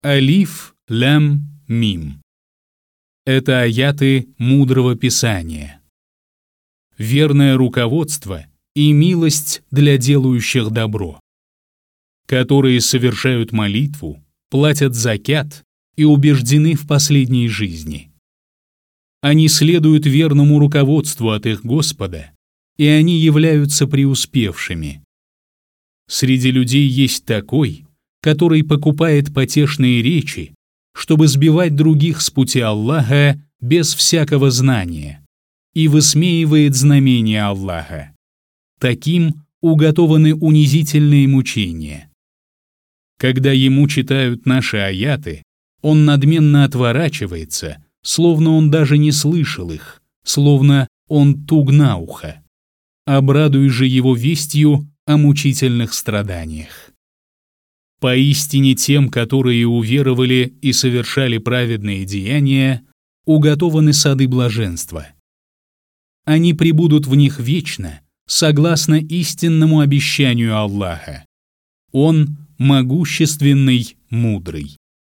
Алиф, лям, мим. Это аяты мудрого писания. Верное руководство и милость для делающих добро, которые совершают молитву, платят закят и убеждены в последней жизни. Они следуют верному руководству от их Господа, и они являются преуспевшими. Среди людей есть такой, который покупает потешные речи, чтобы сбивать других с пути Аллаха без всякого знания, и высмеивает знамения Аллаха. Таким уготованы унизительные мучения. Когда ему читают наши аяты, он надменно отворачивается, словно он даже не слышал их, словно он туг на ухо. Обрадуй же его вестью о мучительных страданиях. Поистине тем, которые уверовали и совершали праведные деяния, уготованы сады блаженства. Они пребудут в них вечно, согласно истинному обещанию Аллаха. Он могущественный, мудрый.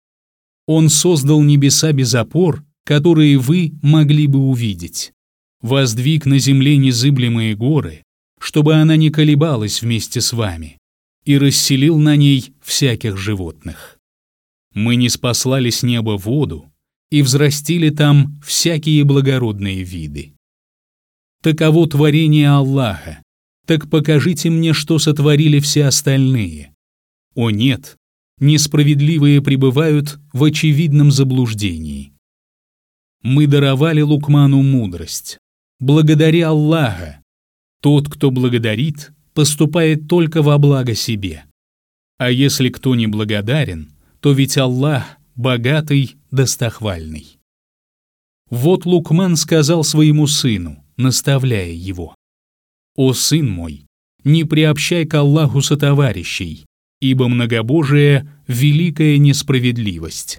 Он создал небеса без опор, которые вы могли бы увидеть. Воздвиг на земле незыблемые горы, чтобы она не колебалась вместе с вами, и расселил на ней всяких животных. Мы ниспослали с неба воду и взрастили там всякие благородные виды. Таково творение Аллаха, так покажите мне, что сотворили все остальные. О нет, несправедливые пребывают в очевидном заблуждении. Мы даровали Лукману мудрость. Благодари Аллаха. Тот, кто благодарит, поступает только во благо себе. А если кто не благодарен, то ведь Аллах богатый, достохвальный. Вот Лукман сказал своему сыну, наставляя его: «О сын мой, не приобщай к Аллаху сотоварищей, ибо многобожие — великая несправедливость.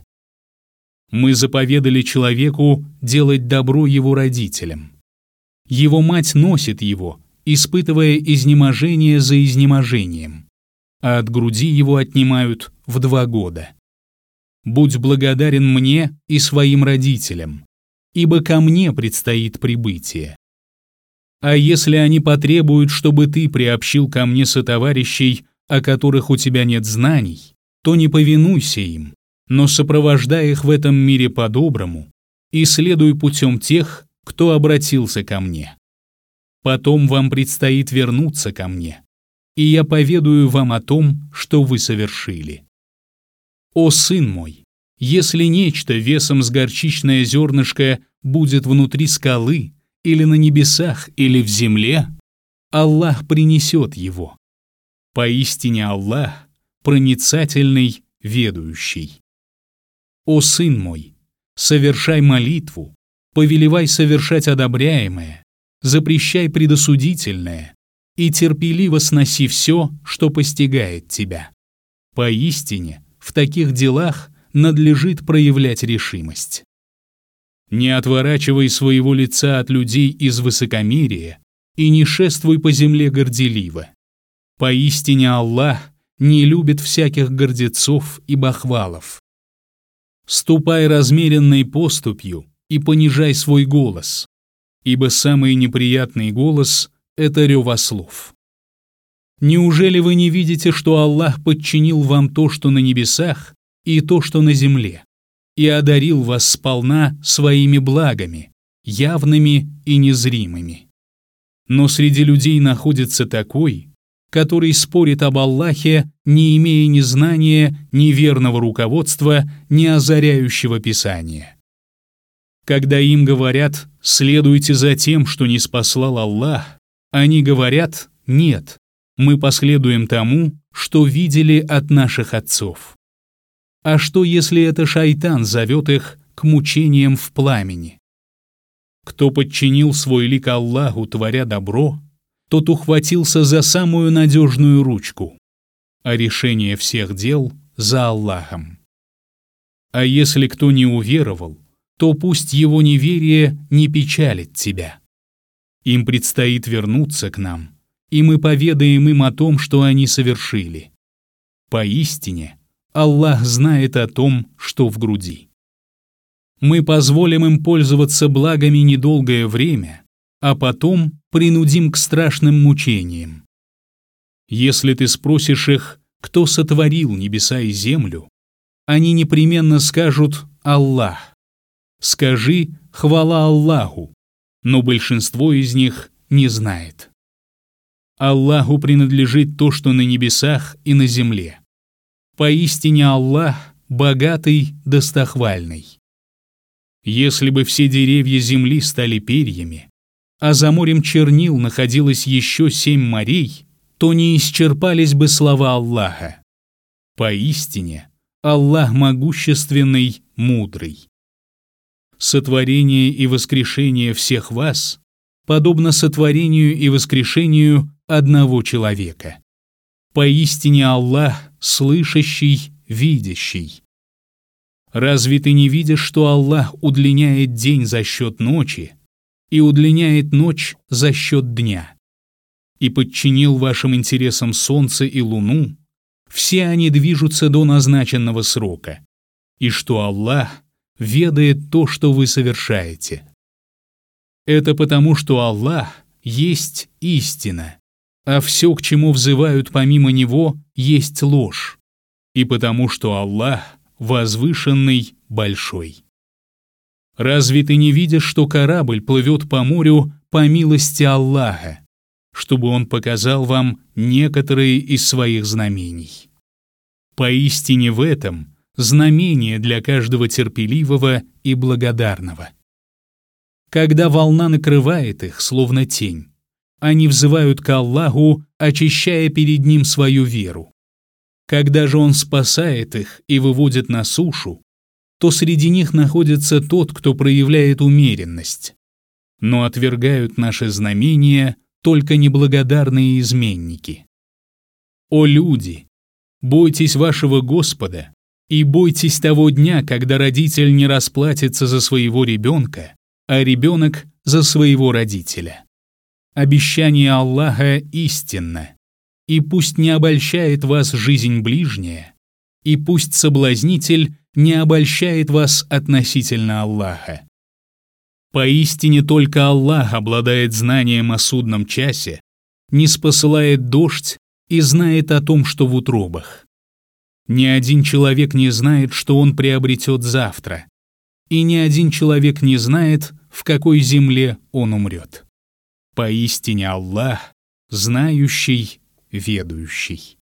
Мы заповедали человеку делать добро его родителям. Его мать носит его, испытывая изнеможение за изнеможением, а от груди его отнимают в 2 года. Будь благодарен мне и своим родителям, ибо ко мне предстоит прибытие. А если они потребуют, чтобы ты приобщил ко мне сотоварищей, о которых у тебя нет знаний, то не повинуйся им, но сопровождай их в этом мире по-доброму и следуй путем тех, кто обратился ко мне. Потом вам предстоит вернуться ко мне, и я поведаю вам о том, что вы совершили. О сын мой, если нечто весом с горчичное зернышко будет внутри скалы, или на небесах, или в земле, Аллах принесет его. Поистине Аллах проницательный, ведающий. О сын мой, совершай молитву, повелевай совершать одобряемое, запрещай предосудительное и терпеливо сноси все, что постигает тебя. Поистине, в таких делах надлежит проявлять решимость. Не отворачивай своего лица от людей из высокомерия и не шествуй по земле горделиво. Поистине Аллах не любит всяких гордецов и бахвалов. Ступай размеренной поступью и понижай свой голос, ибо самый неприятный голос — это рев ослов. Неужели вы не видите, что Аллах подчинил вам то, что на небесах, и то, что на земле, и одарил вас сполна своими благами, явными и незримыми? Но среди людей находится такой, который спорит об Аллахе, не имея ни знания, ни верного руководства, ни озаряющего Писания. Когда им говорят «следуйте за тем, что ниспослал Аллах», они говорят «нет, мы последуем тому, что видели от наших отцов». А что, если это шайтан зовет их к мучениям в пламени? Кто подчинил свой лик Аллаху, творя добро, тот ухватился за самую надежную ручку, а решение всех дел за Аллахом. А если кто не уверовал, то пусть его неверие не печалит тебя. Им предстоит вернуться к нам, и мы поведаем им о том, что они совершили. Поистине, Аллах знает о том, что в груди. Мы позволим им пользоваться благами недолгое время, а потом принудим к страшным мучениям. Если ты спросишь их, кто сотворил небеса и землю, они непременно скажут «Аллах». Скажи «Хвала Аллаху», но большинство из них не знает. Аллаху принадлежит то, что на небесах и на земле. Поистине Аллах богатый, достохвальный. Если бы все деревья земли стали перьями, а за морем чернил находилось еще 7 морей, то не исчерпались бы слова Аллаха. Поистине Аллах могущественный, мудрый. Сотворение и воскрешение всех вас подобно сотворению и воскрешению одного человека. Поистине Аллах слышащий, видящий. Разве ты не видишь, что Аллах удлиняет день за счет ночи и удлиняет ночь за счет дня? И подчинил вашим интересам солнце и луну, все они движутся до назначенного срока, и что Аллах ведает то, что вы совершаете. Это потому, что Аллах есть истина, а все, к чему взывают помимо Него, есть ложь, и потому, что Аллах возвышенный, большой. Разве ты не видишь, что корабль плывет по морю по милости Аллаха, чтобы Он показал вам некоторые из своих знамений? Поистине в этом знамение для каждого терпеливого и благодарного. Когда волна накрывает их, словно тень, они взывают к Аллаху, очищая перед Ним свою веру. Когда же Он спасает их и выводит на сушу, то среди них находится тот, кто проявляет умеренность. Но отвергают наши знамения только неблагодарные изменники. О люди! Бойтесь вашего Господа и бойтесь того дня, когда родитель не расплатится за своего ребенка, а ребенок за своего родителя. Обещание Аллаха истинно. И пусть не обольщает вас жизнь ближняя, и пусть соблазнитель не обольщает вас относительно Аллаха. Поистине только Аллах обладает знанием о судном часе, ниспосылает дождь и знает о том, что в утробах. Ни один человек не знает, что он приобретет завтра, и ни один человек не знает, в какой земле он умрет. Поистине Аллах, знающий, ведущий.